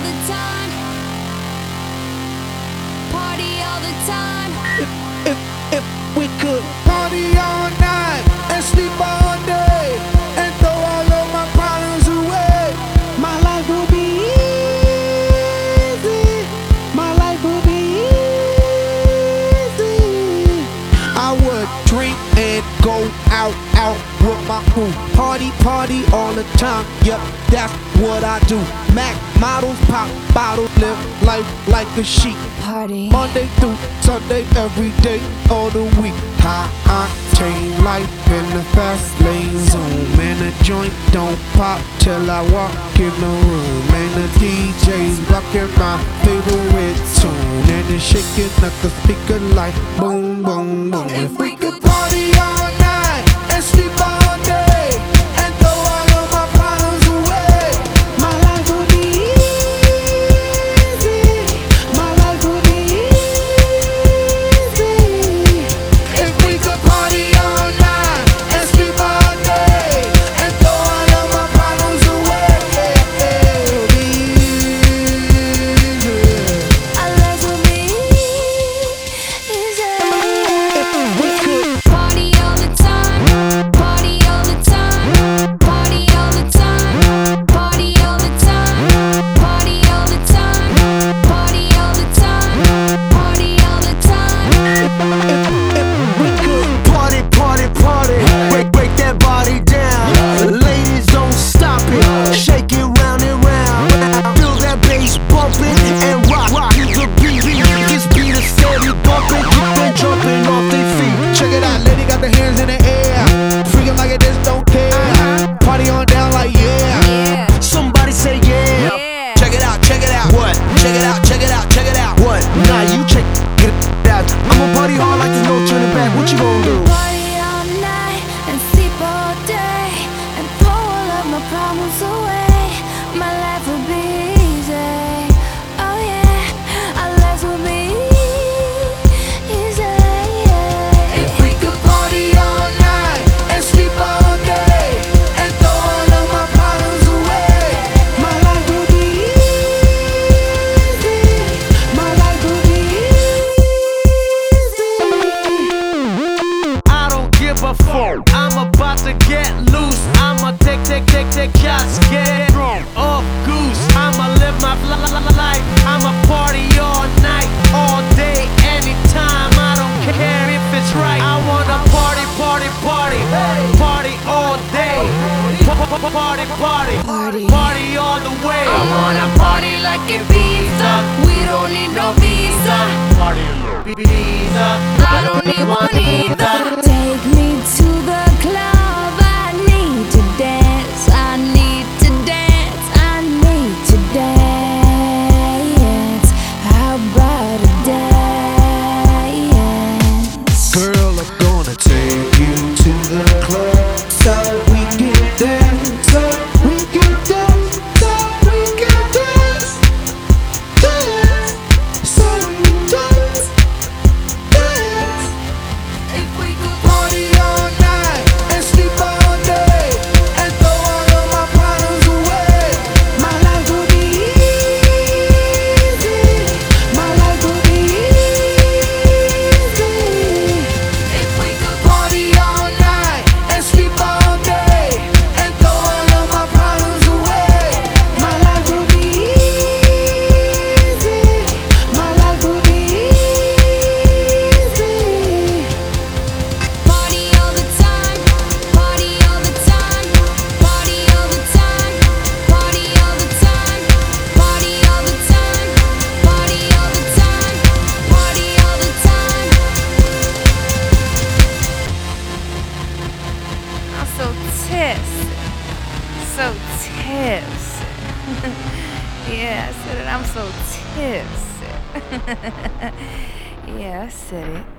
the time. Party all the time. If we could party all night and sleep all day and throw all of my problems away, my life will be easy. My life will be easy. I would drink and go out with my crew. Party all the time. Yep, that's what I do. Mac models, pop bottles, live life like a sheep. Party Monday through Sunday, every day of the week. High octane life in the fast lane zone. Man, the joint don't pop till I walk in the room. And the DJ's rocking my favorite tune. And it's shaking up the speaker like boom, boom, boom. If we could party all night and sleep all day and throw all of my problems away, my life would be easy. My life would be easy. If we could party all night and sleep all day and throw all of my problems away, it would be easy. our lives will be easy. If we could Party all the time. Party all the time. Party all the time. Party all the time. Party all the time. Party all the time. Party all the time. we could Party, break that body down. Ladies, don't stop it, shake it round and round. Feel that bass bumping and rock to the beat. This beat is steady bumping, keep them jumping off their feet. check it out, lady got the hands in the air, freaking like it just don't care. Party on down like yeah. Yeah. Somebody say yeah. Yeah. Check it out, what? Check it out, what? Nah, you check it out. I'ma party hard like there's no turning back. What you gonna do? Party all night and sleep all day and throw all of my problems away. My life will be easy. Oh yeah, our lives will be easy. If we could party all night and sleep all day and throw all of my problems away, my life would be easy. My life would be easy. I don't give a fuck. I'm about to get loose. I'ma take shots, get drunk off goose. I'ma live my life. I'ma party all night, all day, anytime. I don't care if it's right. I wanna party all day. Party all the way. I wanna party like Ibiza. We don't need no visa. Visa. I don't need one either. Take me to the club. I need to dance. I need to dance. I need to dance. How about a dance? Girl, I'm gonna take you to the club so we can dance, so we can dance, so we can dance, dance, so we can dance, dance. If we could Party all night and sleep all day and throw all of my problems away, my life will be easy. My life will be easy. if we could Party all night and sleep all day and throw all of my problems away, my life will be easy. My life will be easy. party all the time. Party all the time. Party all the time. Party all the time. Party all the time. Party all the time. Party all the time. I'm so tipsy. So tipsy. Yeah, I said it. I'm so tipsy. Yeah, I said it.